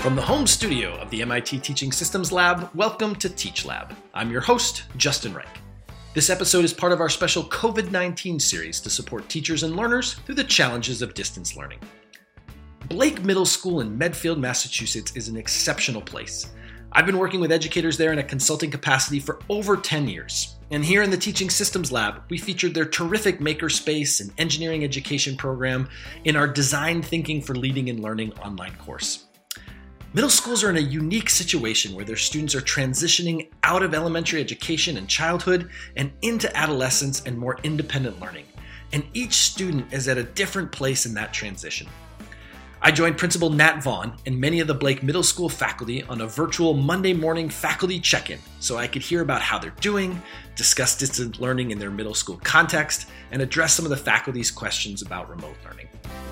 From the home studio of the MIT Teaching Systems Lab, welcome to Teach Lab. I'm your host, Justin Reich. This episode is part of our special COVID-19 series to support teachers and learners through the challenges of distance learning. Blake Middle School in Medfield, Massachusetts is an exceptional place. I've been working with educators there in a consulting capacity for over 10 years. And here in the Teaching Systems Lab, we featured their terrific makerspace and engineering education program in our Design Thinking for Leading and Learning online course. Middle schools are in a unique situation where their students are transitioning out of elementary education and childhood and into adolescence and more independent learning. And each student is at a different place in that transition. I joined Principal Nat Vaughn and many of the Blake Middle School faculty on a virtual Monday morning faculty check-in so I could hear about how they're doing, discuss distance learning in their middle school context, and address some of the faculty's questions about remote learning.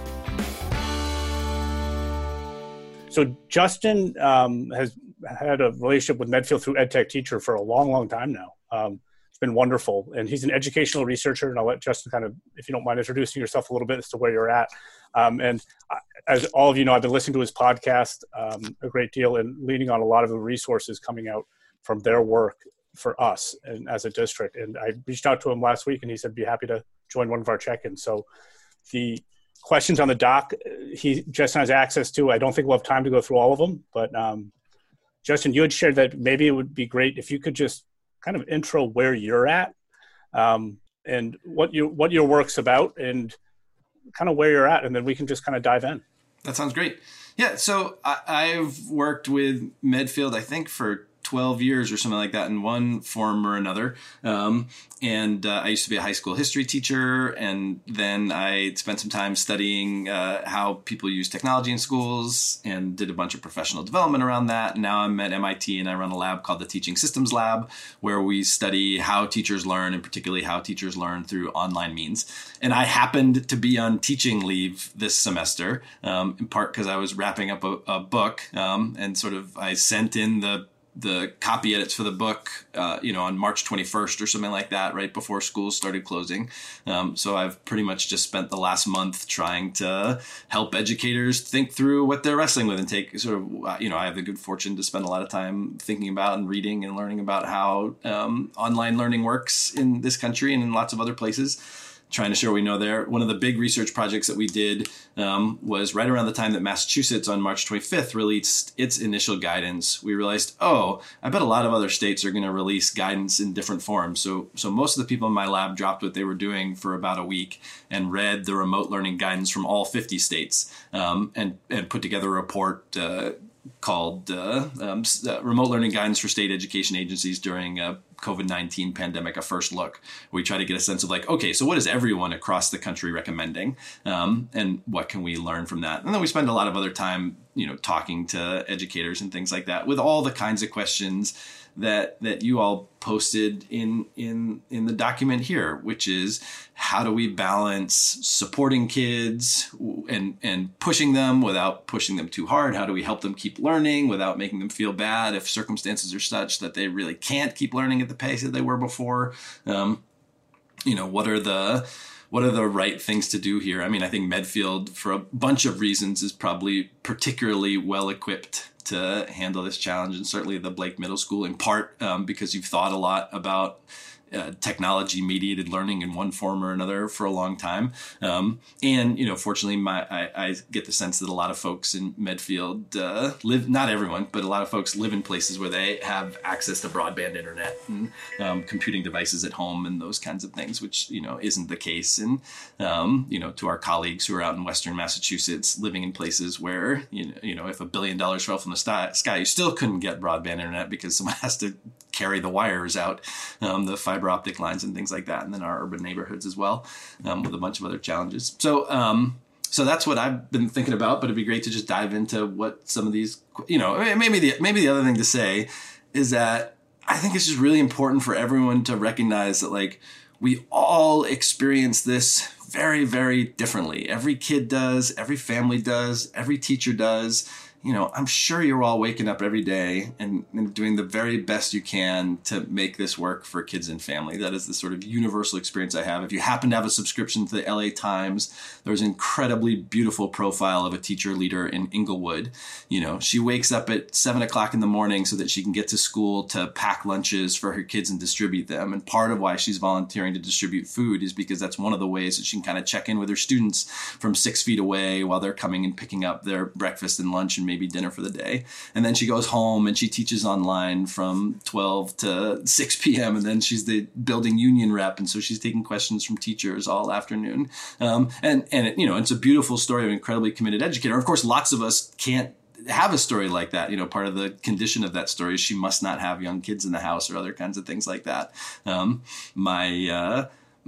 So Justin has had a relationship with Medfield through EdTech Teacher for a long, long time now. It's been wonderful. And he's an educational researcher. And I'll let Justin kind of, if you don't mind introducing yourself a little bit as to where you're at. As all of you know, I've been listening to his podcast a great deal and leaning on a lot of the resources coming out from their work for us and as a district. And I reached out to him last week and he said, be happy to join one of our check-ins. So the questions on the doc, Justin has access to. I don't think we'll have time to go through all of them, but Justin, you had shared that maybe it would be great if you could just kind of intro where you're at and what your work's about and kind of where you're at, and then we can just kind of dive in. That sounds great. Yeah, so I've worked with Medfield, I think, for 12 years or something like that in one form or another. And I used to be a high school history teacher. And then I spent some time studying how people use technology in schools and did a bunch of professional development around that. And now I'm at MIT and I run a lab called the Teaching Systems Lab, where we study how teachers learn, and particularly how teachers learn through online means. And I happened to be on teaching leave this semester, in part because I was wrapping up a book and sort of I sent in the copy edits for the book, on March 21st or something like that, right before schools started closing. So I've pretty much just spent the last month trying to help educators think through what they're wrestling with and take sort of, I have the good fortune to spend a lot of time thinking about and reading and learning about how online learning works in this country and in lots of other places. Trying to share what we know there. One of the big research projects that we did was right around the time that Massachusetts on March 25th released its initial guidance. We realized, I bet a lot of other states are going to release guidance in different forms. So most of the people in my lab dropped what they were doing for about a week and read the remote learning guidance from all 50 states and put together a report called Remote Learning Guidance for State Education Agencies During COVID-19 Pandemic, a First Look. We try to get a sense of so what is everyone across the country recommending? And what can we learn from that? And then we spend a lot of other time, talking to educators and things like that with all the kinds of questions that you all posted in the document here, which is how do we balance supporting kids and pushing them without pushing them too hard? How do we help them keep learning without making them feel bad if circumstances are such that they really can't keep learning at the pace that they were before? What are the right things to do here? I mean, I think Medfield, for a bunch of reasons, is probably particularly well equipped to handle this challenge, and certainly the Blake Middle School, in part because you've thought a lot about technology-mediated learning in one form or another for a long time. Fortunately, I get the sense that a lot of folks in Medfield live, not everyone, but a lot of folks live in places where they have access to broadband internet and computing devices at home and those kinds of things, which, isn't the case. And, to our colleagues who are out in Western Massachusetts living in places where, if $1 billion fell from the sky, you still couldn't get broadband internet because someone has to carry the wires out, the fiber optic lines and things like that. And then our urban neighborhoods as well, with a bunch of other challenges. So that's what I've been thinking about, but it'd be great to just dive into what some of these, maybe the other thing to say is that I think it's just really important for everyone to recognize that we all experience this very, very differently. Every kid does, every family does, every teacher does. I'm sure you're all waking up every day and doing the very best you can to make this work for kids and family. That is the sort of universal experience I have. If you happen to have a subscription to the LA Times, there's an incredibly beautiful profile of a teacher leader in Inglewood. She wakes up at 7 o'clock in the morning so that she can get to school to pack lunches for her kids and distribute them. And part of why she's volunteering to distribute food is because that's one of the ways that she can kind of check in with her students from 6 feet away while they're coming and picking up their breakfast and lunch and maybe dinner for the day. And then she goes home and she teaches online from 12 to 6 p.m. And then she's the building union rep. And so she's taking questions from teachers all afternoon. It's a beautiful story of an incredibly committed educator. Of course, lots of us can't have a story like that. Part of the condition of that story is she must not have young kids in the house or other kinds of things like that. My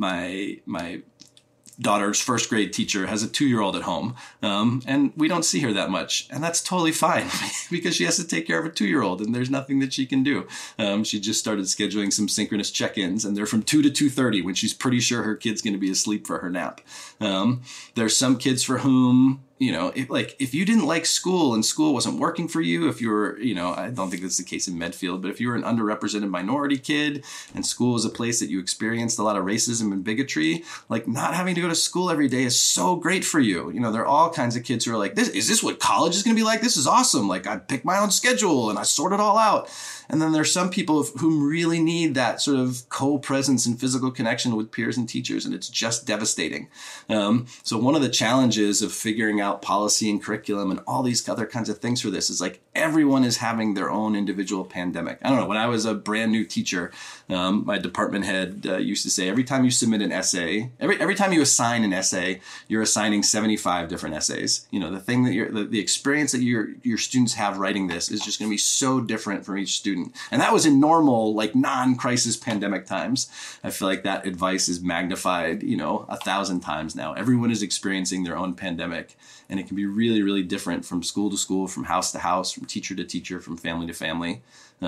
daughter's first grade teacher has a 2-year-old at home, and we don't see her that much, and that's totally fine because she has to take care of a 2-year-old, and there's nothing that she can do. She just started scheduling some synchronous check-ins, and they're from 2 to 2:30 when she's pretty sure her kid's going to be asleep for her nap. There's some kids for whom if you didn't like school and school wasn't working for you, if you were, I don't think that's the case in Medfield, but if you were an underrepresented minority kid and school was a place that you experienced a lot of racism and bigotry, not having to go to school every day is so great for you. There are all kinds of kids who are like, is this what college is going to be like? This is awesome. I pick my own schedule and I sort it all out. And then there's some people who really need that sort of co-presence and physical connection with peers and teachers, and it's just devastating. So one of the challenges of figuring out policy and curriculum and all these other kinds of things for this is everyone is having their own individual pandemic. I don't know. When I was a brand new teacher, my department head used to say, every time you submit an essay, every time you assign an essay, you're assigning 75 different essays. The thing that the experience that your students have writing this is just going to be so different from each student. And that was in normal, non-crisis pandemic times. I feel like that advice is magnified, 1,000 times now. Everyone is experiencing their own pandemic, and it can be really, really different from school to school, from house to house, from teacher to teacher, from family to family.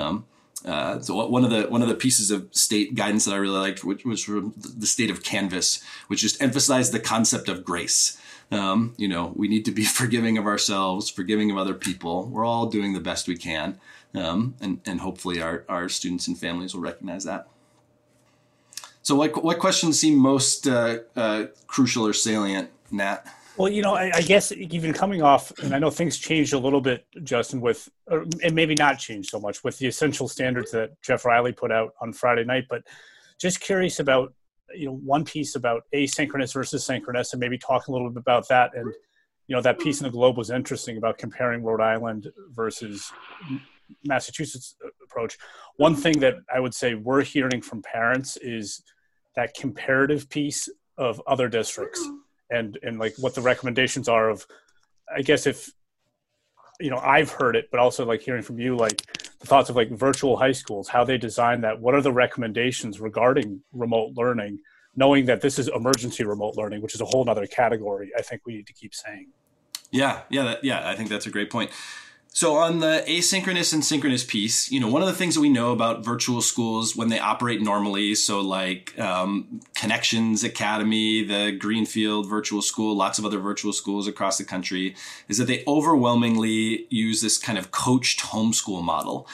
So one of the pieces of state guidance that I really liked, which was from the state of Canvas, which just emphasized the concept of grace. We need to be forgiving of ourselves, forgiving of other people. We're all doing the best we can. And hopefully our students and families will recognize that. So what questions seem most crucial or salient, Nat? Well, I guess even coming off, and I know things changed a little bit, Justin, and maybe not changed so much with the essential standards that Jeff Riley put out on Friday night, but just curious about, one piece about asynchronous versus synchronous, and maybe talk a little bit about that. And, that piece in the Globe was interesting about comparing Rhode Island versus Massachusetts approach. One thing that I would say we're hearing from parents is that comparative piece of other districts and what the recommendations are of, I guess if, I've heard it, but also hearing from you, the thoughts of virtual high schools, how they design that. What are the recommendations regarding remote learning, knowing that this is emergency remote learning, which is a whole nother category I think we need to keep saying. Yeah. I think that's a great point. So on the asynchronous and synchronous piece, one of the things that we know about virtual schools when they operate normally, so Connections Academy, the Greenfield Virtual School, lots of other virtual schools across the country, is that they overwhelmingly use this kind of coached homeschool model.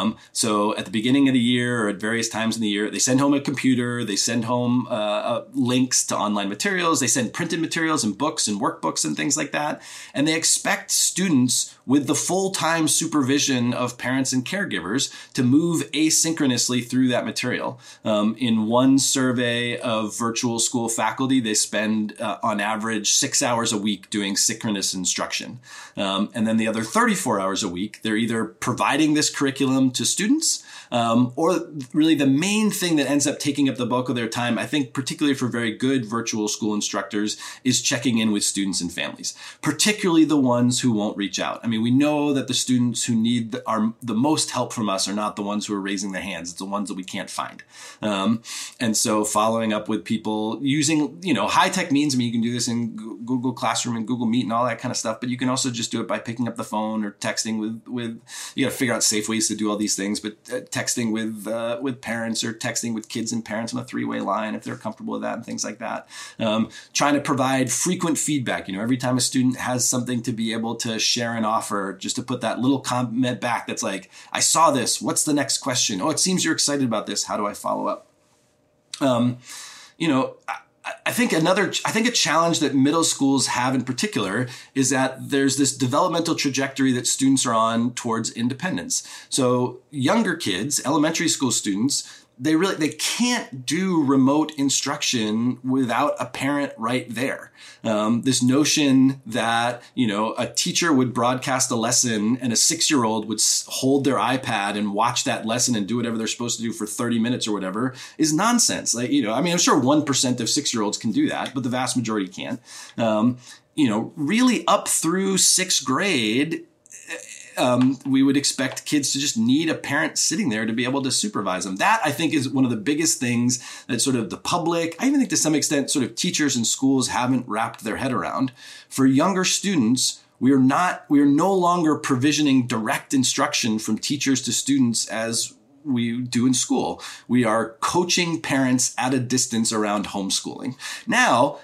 So at the beginning of the year or at various times in the year, they send home a computer, they send home links to online materials, they send printed materials and books and workbooks and things like that. And they expect students with the full-time supervision of parents and caregivers to move asynchronously through that material. In one survey of virtual school faculty, they spend on average 6 hours a week doing synchronous instruction. And then the other 34 hours a week, they're either providing this curriculum to students or really the main thing that ends up taking up the bulk of their time, I think particularly for very good virtual school instructors, is checking in with students and families, particularly the ones who won't reach out. I mean, we know that the students who need the most help from us are not the ones who are raising their hands. It's the ones that we can't find. And so following up with people using, high-tech means, I mean, you can do this in Google Classroom and Google Meet and all that kind of stuff. But you can also just do it by picking up the phone or texting with you got to figure out safe ways to do all these things, but texting with parents or texting with kids and parents on a 3-way line if they're comfortable with that and things like that. Trying to provide frequent feedback, every time a student has something to be able to share and offer, just to put that little comment back that's like, I saw this, what's the next question? Oh, it seems you're excited about this. How do I follow up? I think a challenge that middle schools have in particular is that there's this developmental trajectory that students are on towards independence. So younger kids, elementary school students, they can't do remote instruction without a parent right there. This notion that, a teacher would broadcast a lesson and a 6-year-old would hold their iPad and watch that lesson and do whatever they're supposed to do for 30 minutes or whatever is nonsense. I'm sure 1% of 6-year-olds can do that, but the vast majority can't. Really up through 6th grade, we would expect kids to just need a parent sitting there to be able to supervise them. That, I think, is one of the biggest things that sort of the public, I even think to some extent, sort of teachers and schools haven't wrapped their head around. For younger students, we are no longer provisioning direct instruction from teachers to students as we do in school. We are coaching parents at a distance around homeschooling. Now,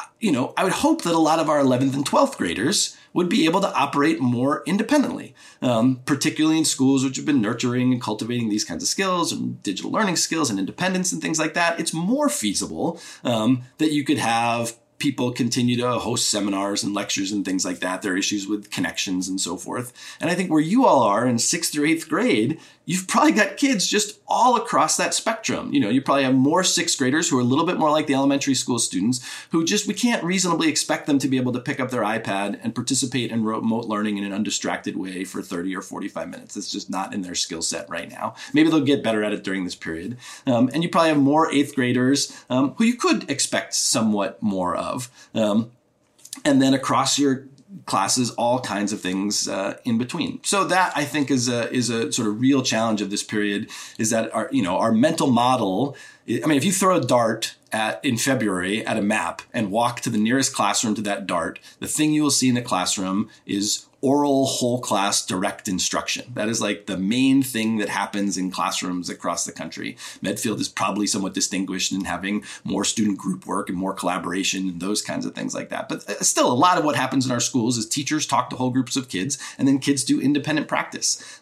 I would hope that a lot of our 11th and 12th graders would be able to operate more independently, particularly in schools which have been nurturing and cultivating these kinds of skills and digital learning skills and independence and things like that. It's more feasible that you could have people continue to host seminars and lectures and things like that. There are issues with connections and so forth. And I think where you all are in 6th through 8th grade, you've probably got kids just all across that spectrum. You probably have more 6th graders who are a little bit more like the elementary school students who we can't reasonably expect them to be able to pick up their iPad and participate in remote learning in an undistracted way for 30 or 45 minutes. It's just not in their skill set right now. Maybe they'll get better at it during this period. And you probably have more 8th graders who you could expect somewhat more of. And then across your classes, all kinds of things in between. So that, I think, is a sort of real challenge of this period, is that our mental model. If you throw a dart in February at a map and walk to the nearest classroom to that dart, the thing you will see in the classroom is oral whole class direct instruction. That is like the main thing that happens in classrooms across the country. Medfield is probably somewhat distinguished in having more student group work and more collaboration and those kinds of things like that. But still, a lot of what happens in our schools is teachers talk to whole groups of kids and then kids do independent practice.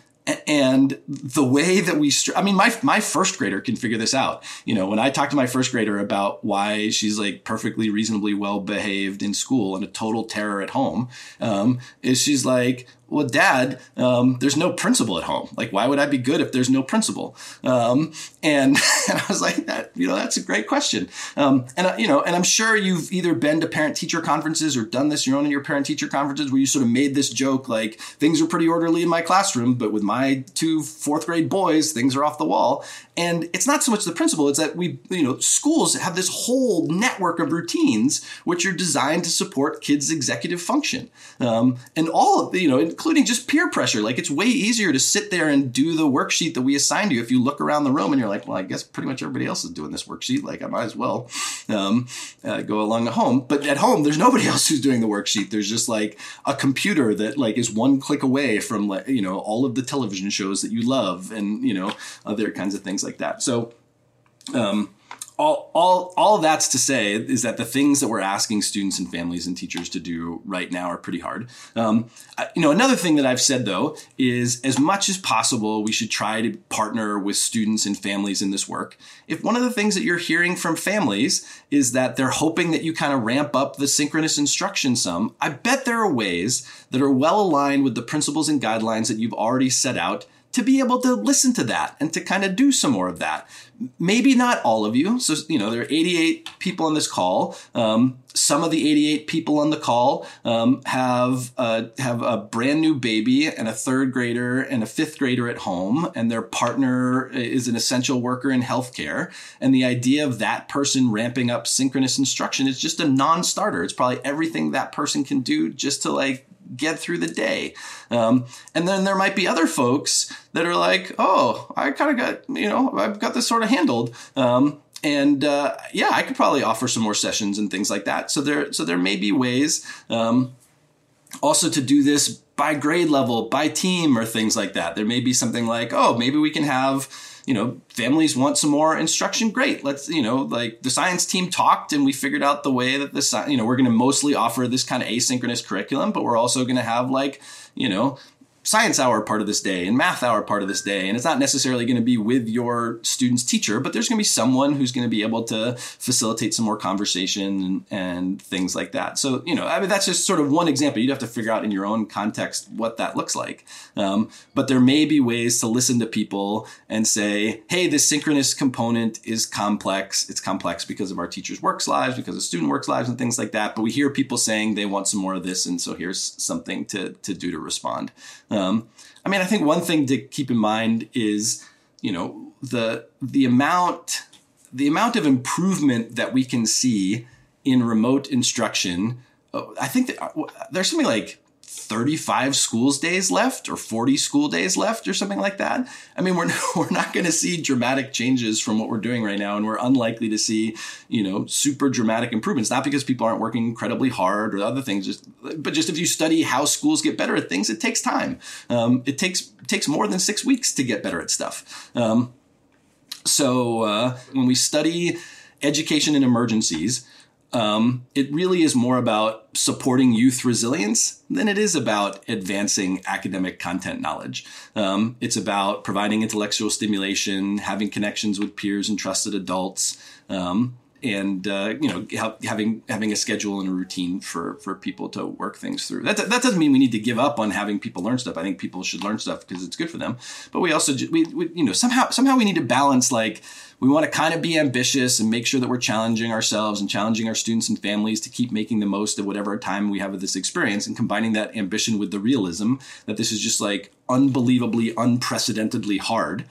And the way that my first grader can figure this out. When I talk to my first grader about why she's like perfectly reasonably well behaved in school and a total terror at home, is she's like, well, Dad, there's no principal at home. Like, why would I be good if there's no principal? And I was like, that's a great question. And I'm sure you've either been to parent-teacher conferences or done this your own in your parent-teacher conferences where you sort of made this joke, like, things are pretty orderly in my classroom, but with my 2 4th grade boys, things are off the wall. And it's not so much the principal, it's that schools have this whole network of routines which are designed to support kids' executive function. And all of, including just peer pressure. Like, it's way easier to sit there and do the worksheet that we assigned you if you look around the room and you're like, well, I guess pretty much everybody else is doing this worksheet. Like, I might as well go along at home. But at home, there's nobody else who's doing the worksheet. There's just like a computer that like is one click away from all of the television shows that you love and other kinds of things like that. So all that's to say is that the things that we're asking students and families and teachers to do right now are pretty hard. Another thing that I've said, though, is as much as possible, we should try to partner with students and families in this work. If one of the things that you're hearing from families is that they're hoping that you kind of ramp up the synchronous instruction some, I bet there are ways that are well aligned with the principles and guidelines that you've already set out to be able to listen to that and to kind of do some more of that. Maybe not all of you. So, there are 88 people on this call. Some of the 88 people on the call have a brand new baby and a 3rd grader and a 5th grader at home, and their partner is an essential worker in healthcare. And the idea of that person ramping up synchronous instruction is just a non-starter. It's probably everything that person can do just to get through the day. And then there might be other folks that are like, oh, I kind of got, I've got this sort of handled. I could probably offer some more sessions and things like that. So there may be ways also to do this by grade level, by team, or things like that. There may be something like, oh, maybe we can have, families want some more instruction. Great. Let's, like the science team talked and we figured out the way that we're going to mostly offer this kind of asynchronous curriculum, but we're also going to have science hour part of this day and math hour part of this day. And it's not necessarily going to be with your student's teacher, but there's going to be someone who's going to be able to facilitate some more conversation and things like that. So, that's just sort of one example. You'd have to figure out in your own context what that looks like. But there may be ways to listen to people and say, hey, this synchronous component is complex. It's complex because of our teachers' work lives, because of student work lives and things like that. But we hear people saying they want some more of this. And so here's something to do to respond. I think one thing to keep in mind is, the amount of improvement that we can see in remote instruction. I think that there's something like 35 schools days left or 40 school days left or something like that. We're not going to see dramatic changes from what we're doing right now. And we're unlikely to see, super dramatic improvements, not because people aren't working incredibly hard or other things, but just if you study how schools get better at things, it takes time. It takes more than 6 weeks to get better at stuff. So when we study education in emergencies, it really is more about supporting youth resilience than it is about advancing academic content knowledge. It's about providing intellectual stimulation, having connections with peers and trusted adults, and having a schedule and a routine for people to work things through. That doesn't mean we need to give up on having people learn stuff. I think people should learn stuff because it's good for them. But we also somehow we need to balance, like, we want to kind of be ambitious and make sure that we're challenging ourselves and challenging our students and families to keep making the most of whatever time we have with this experience, and combining that ambition with the realism that this is just like unbelievably, unprecedentedly hard.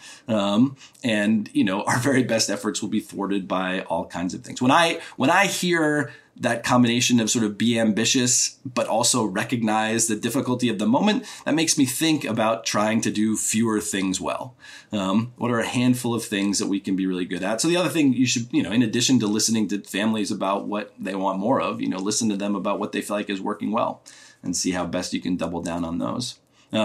Our very best efforts will be thwarted by all kinds of things. When I hear that combination of sort of be ambitious, but also recognize the difficulty of the moment, that makes me think about trying to do fewer things well. What are a handful of things that we can be really good at? So the other thing you should, in addition to listening to families about what they want more of, listen to them about what they feel like is working well and see how best you can double down on those.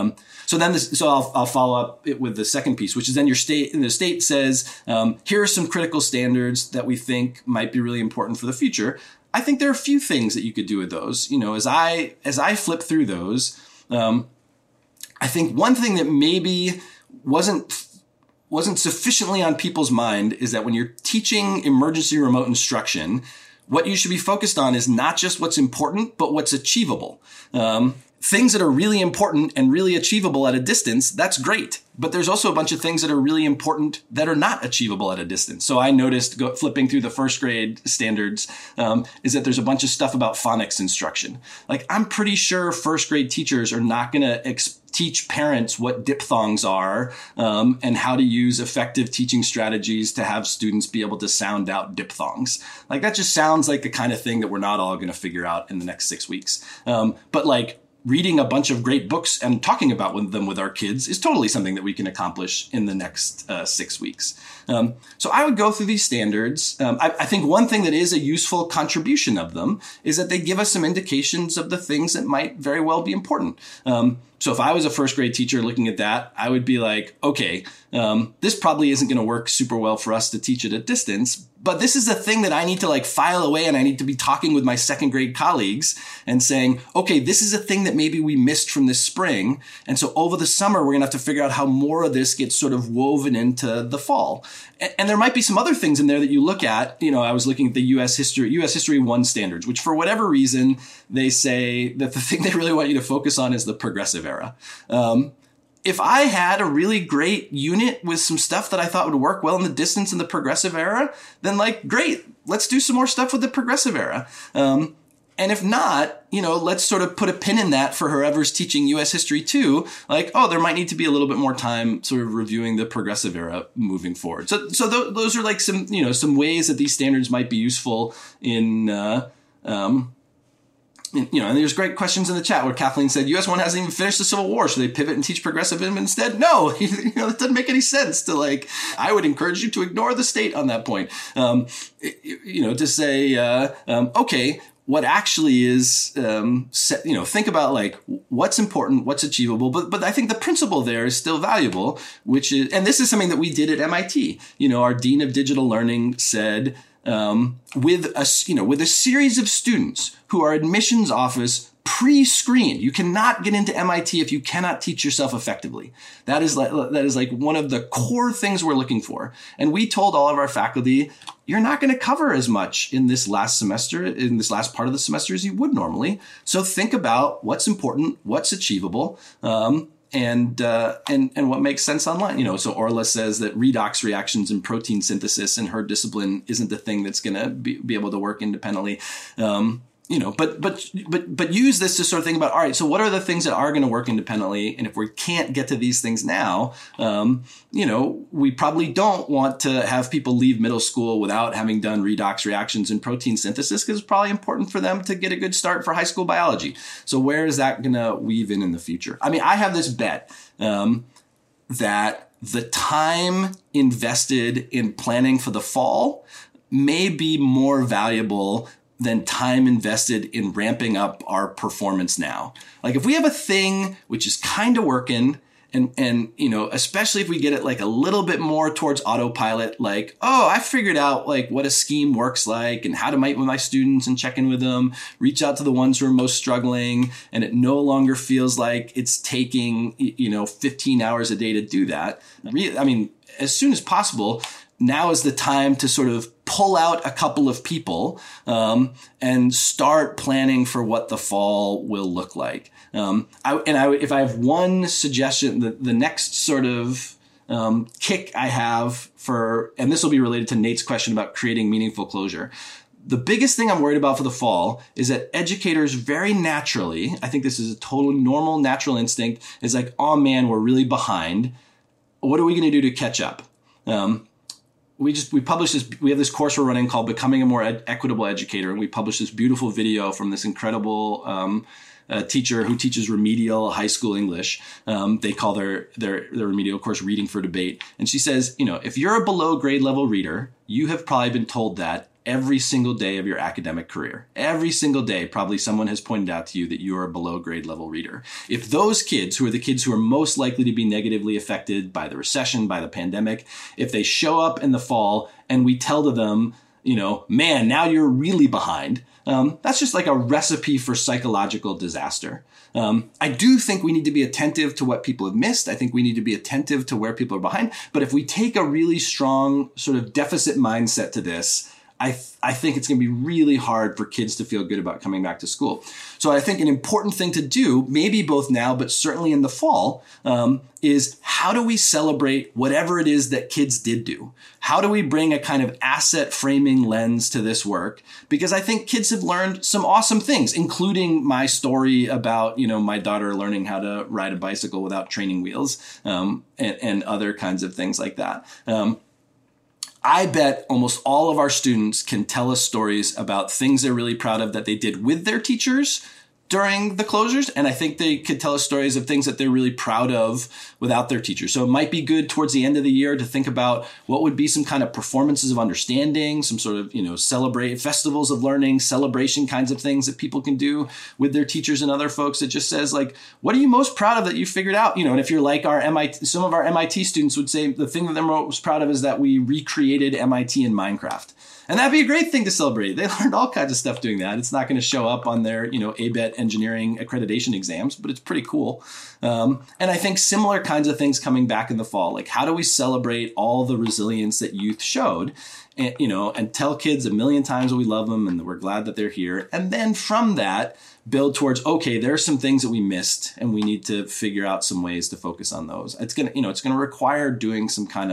So I'll follow up with the second piece, which is then the state says, here are some critical standards that we think might be really important for the future. I think there are a few things that you could do with those. As I flip through those, I think one thing that maybe wasn't sufficiently on people's mind is that when you're teaching emergency remote instruction, what you should be focused on is not just what's important, but what's achievable. Things that are really important and really achievable at a distance, that's great. But there's also a bunch of things that are really important that are not achievable at a distance. So I noticed flipping through the first grade standards is that there's a bunch of stuff about phonics instruction. Like, I'm pretty sure first grade teachers are not going to teach parents what diphthongs are and how to use effective teaching strategies to have students be able to sound out diphthongs. Like, that just sounds like the kind of thing that we're not all going to figure out in the next 6 weeks. But reading a bunch of great books and talking about them with our kids is totally something that we can accomplish in the next 6 weeks. So I would go through these standards. I think one thing that is a useful contribution of them is that they give us some indications of the things that might very well be important. So if I was a first grade teacher looking at that, I would be like, okay, this probably isn't going to work super well for us to teach at a distance, but this is a thing that I need to file away, and I need to be talking with my second grade colleagues and saying, okay, this is a thing that maybe we missed from this spring. And so over the summer, we're going to have to figure out how more of this gets sort of woven into the fall. And there might be some other things in there that you look at. I was looking at the U.S. History 1 standards, which for whatever reason, they say that the thing they really want you to focus on is the progressive era. If I had a really great unit with some stuff that I thought would work well in the distance in the progressive era, then great, let's do some more stuff with the progressive era. And if not, let's sort of put a pin in that for whoever's teaching U.S. History 2. There might need to be a little bit more time sort of reviewing the progressive era moving forward. So those are some ways that these standards might be useful in and there's great questions in the chat where Kathleen said, US 1 hasn't even finished the Civil War. Should they pivot and teach progressivism instead? No, that doesn't make any sense to I would encourage you to ignore the state on that point. To say, okay, what actually is, think about what's important, what's achievable. But I think the principle there is still valuable, which is, and this is something that we did at MIT. Our Dean of Digital Learning said, with a series of students who are admissions office pre-screened. You cannot get into MIT if you cannot teach yourself effectively. That is one of the core things we're looking for. And we told all of our faculty, you're not going to cover as much in this last semester, in this last part of the semester as you would normally. So think about what's important, what's achievable, and what makes sense online. So Orla says that redox reactions and protein synthesis in her discipline isn't the thing that's going to be able to work independently. But use this to sort of think about, all right, so what are the things that are going to work independently? And if we can't get to these things now, we probably don't want to have people leave middle school without having done redox reactions and protein synthesis, because it's probably important for them to get a good start for high school biology. So where is that going to weave in the future? I mean, I have this bet that the time invested in planning for the fall may be more valuable than time invested in ramping up our performance now. If we have a thing which is kind of working, and especially if we get it a little bit more towards autopilot, I figured out what a scheme works like and how to meet with my students and check in with them, reach out to the ones who are most struggling, and it no longer feels like it's taking 15 hours a day to do that. As soon as possible, now is the time to sort of pull out a couple of people and start planning for what the fall will look like. If I have one suggestion, the next sort of kick I have and this will be related to Nate's question about creating meaningful closure. The biggest thing I'm worried about for the fall is that educators very naturally, I think this is a totally normal, natural instinct, is oh man, we're really behind. What are we going to do to catch up? We published this. We have this course we're running called Becoming a More Equitable Educator, and we published this beautiful video from this incredible teacher who teaches remedial high school English. They call their remedial course Reading for Debate, and she says, if you're a below grade level reader, you have probably been told that every single day of your academic career. Every single day, probably someone has pointed out to you that you are a below grade level reader. If those kids, who are the kids who are most likely to be negatively affected by the recession, by the pandemic, if they show up in the fall and we tell to them, man, now you're really behind, that's just a recipe for psychological disaster. I do think we need to be attentive to what people have missed. I think we need to be attentive to where people are behind. But if we take a really strong sort of deficit mindset to this, I think it's going to be really hard for kids to feel good about coming back to school. So I think an important thing to do, maybe both now, but certainly in the fall, is how do we celebrate whatever it is that kids did do? How do we bring a kind of asset framing lens to this work? Because I think kids have learned some awesome things, including my story about, my daughter learning how to ride a bicycle without training wheels, and other kinds of things like that. I bet almost all of our students can tell us stories about things they're really proud of that they did with their teachers during the closures. And I think they could tell us stories of things that they're really proud of without their teachers. So it might be good towards the end of the year to think about what would be some kind of performances of understanding, some sort of, celebrate festivals of learning, celebration kinds of things that people can do with their teachers and other folks. That just says what are you most proud of that you figured out? And if you're like some of our MIT students would say the thing that they're most proud of is that we recreated MIT in Minecraft. And that'd be a great thing to celebrate. They learned all kinds of stuff doing that. It's not going to show up on their, ABET engineering accreditation exams, but it's pretty cool. And I think similar kinds of things coming back in the fall. How do we celebrate all the resilience that youth showed, and tell kids a million times that we love them and that we're glad that they're here. And then from that, build towards, okay, there are some things that we missed and we need to figure out some ways to focus on those. It's going to require doing some kind of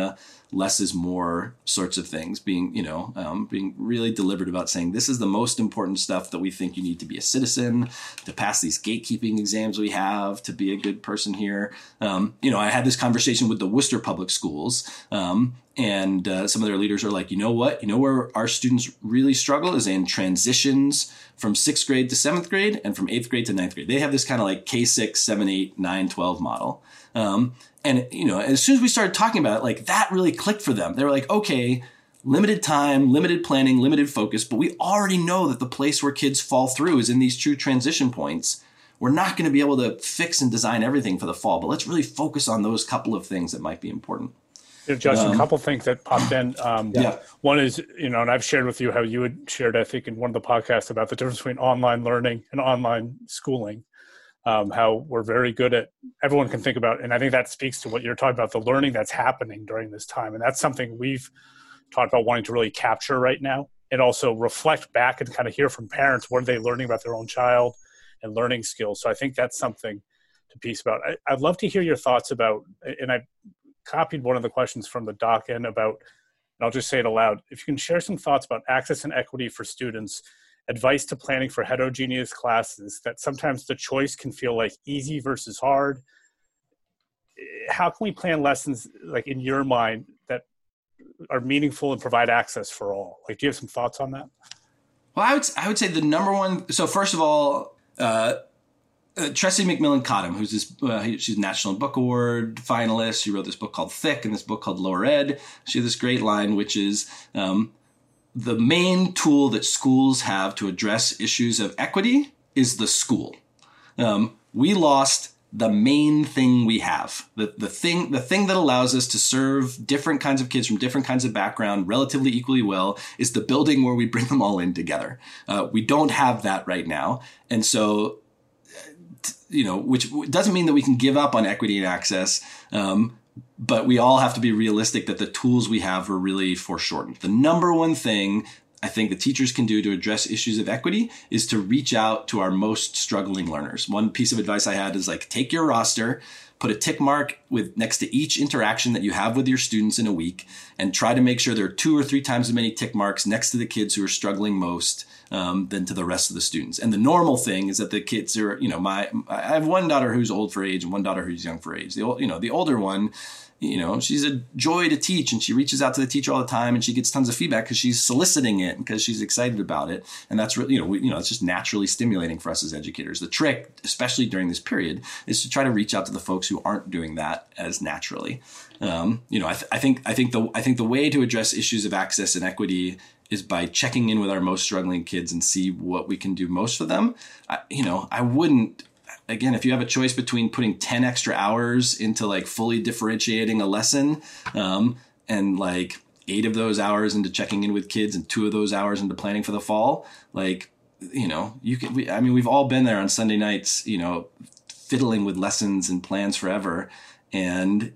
less is more sorts of things, being really deliberate about saying this is the most important stuff that we think you need to be a citizen, to pass these gatekeeping exams we have, to be a good person here. I had this conversation with the Worcester Public Schools, and some of their leaders are like, you know what? You know where our students really struggle is in transitions from 6th grade to 7th grade and from 8th grade to 9th grade. They have this kind of like K6, 7, 8, 9, 12 model. And as soon as we started talking about it, like that really clicked for them. They were like, okay, limited time, limited planning, limited focus, but we already know that the place where kids fall through is in these true transition points. We're not going to be able to fix and design everything for the fall, but let's really focus on those couple of things that might be important. Justin, a couple things that popped in. One is, and I've shared with you how you had shared, I think, in one of the podcasts about the difference between online learning and online schooling, how we're very good at, everyone can think about, and I think that speaks to what you're talking about, the learning that's happening during this time. And that's something we've talked about wanting to really capture right now, and also reflect back and kind of hear from parents, what are they learning about their own child and learning skills. So I think that's something to piece about. I'd love to hear your thoughts about, and I copied one of the questions from the doc in about, and I'll just say it aloud, if you can share some thoughts about access and equity for students, advice to planning for heterogeneous classes, that sometimes the choice can feel like easy versus hard. How can we plan lessons, like in your mind, that are meaningful and provide access for all? Like, do you have some thoughts on that? Well, I would say the number one, so first of all, Tressie McMillan Cottom, who's she's a National Book Award finalist. She wrote this book called Thick and this book called Lower Ed. She has this great line, which is the main tool that schools have to address issues of equity is the school. We lost the main thing we have. The thing that allows us to serve different kinds of kids from different kinds of background relatively equally well is the building where we bring them all in together. We don't have that right now. And so, which doesn't mean that we can give up on equity and access, but we all have to be realistic that the tools we have are really foreshortened. The number one thing I think the teachers can do to address issues of equity is to reach out to our most struggling learners. One piece of advice I had is like, take your roster, put a tick mark next to each interaction that you have with your students in a week, and try to make sure there are 2 or 3 times as many tick marks next to the kids who are struggling most than to the rest of the students. And the normal thing is that the kids are, I have one daughter who's old for age and one daughter who's young for age. The older one, she's a joy to teach, and she reaches out to the teacher all the time, and she gets tons of feedback because she's soliciting it and because she's excited about it. And that's really, it's just naturally stimulating for us as educators. The trick, especially during this period, is to try to reach out to the folks who aren't doing that as naturally. I think the way to address issues of access and equity is by checking in with our most struggling kids and see what we can do most for them. I wouldn't. Again, if you have a choice between putting 10 extra hours into like fully differentiating a lesson, and like 8 of those hours into checking in with kids and 2 of those hours into planning for the fall, we've all been there on Sunday nights, fiddling with lessons and plans forever. And,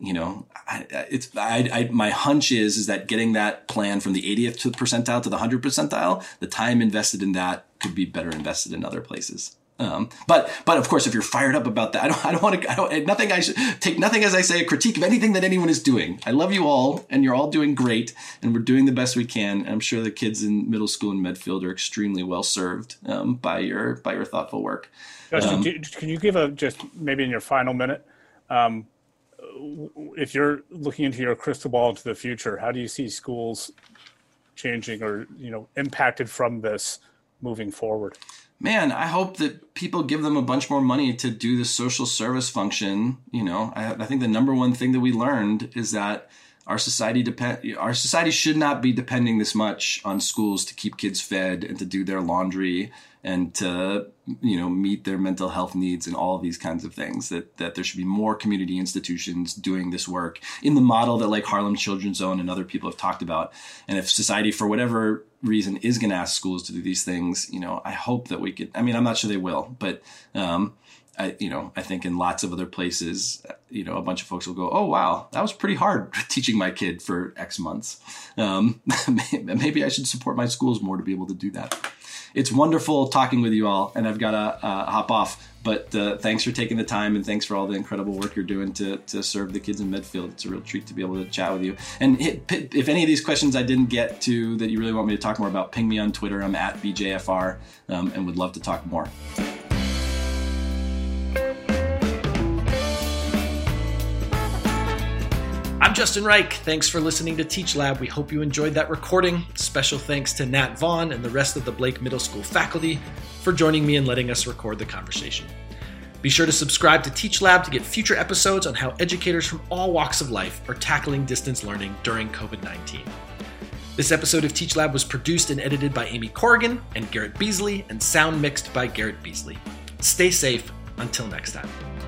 my hunch is that getting that plan from the 80th percentile to the 100th percentile, the time invested in that could be better invested in other places. But of course, if you're fired up about that, I should take nothing as I say a critique of anything that anyone is doing. I love you all, and you're all doing great, and we're doing the best we can. I'm sure the kids in middle school in Medfield are extremely well served by your thoughtful work. Justin, can you give just maybe in your final minute, if you're looking into your crystal ball into the future, how do you see schools changing or impacted from this moving forward? Man, I hope that people give them a bunch more money to do the social service function. I think the number one thing that we learned is that our society should not be depending this much on schools to keep kids fed and to do their laundry and to, meet their mental health needs and all of these kinds of things, that there should be more community institutions doing this work in the model that like Harlem Children's Zone and other people have talked about. And if society, for whatever reason, is going to ask schools to do these things, I hope that we could, I'm not sure they will, but, I think in lots of other places, a bunch of folks will go, oh, wow, that was pretty hard teaching my kid for X months. Maybe I should support my schools more to be able to do that. it's wonderful talking with you all, and I've got to hop off. But thanks for taking the time, and thanks for all the incredible work you're doing to serve the kids in Medfield. It's a real treat to be able to chat with you. And if any of these questions I didn't get to that you really want me to talk more about, ping me on Twitter. I'm at BJFR, and would love to talk more. I'm Justin Reich. Thanks for listening to Teach Lab. We hope you enjoyed that recording. Special thanks to Nat Vaughn and the rest of the Blake Middle School faculty for joining me and letting us record the conversation. Be sure to subscribe to Teach Lab to get future episodes on how educators from all walks of life are tackling distance learning during COVID-19. This episode of Teach Lab was produced and edited by Amy Corrigan and Garrett Beasley, and sound mixed by Garrett Beasley. Stay safe until next time.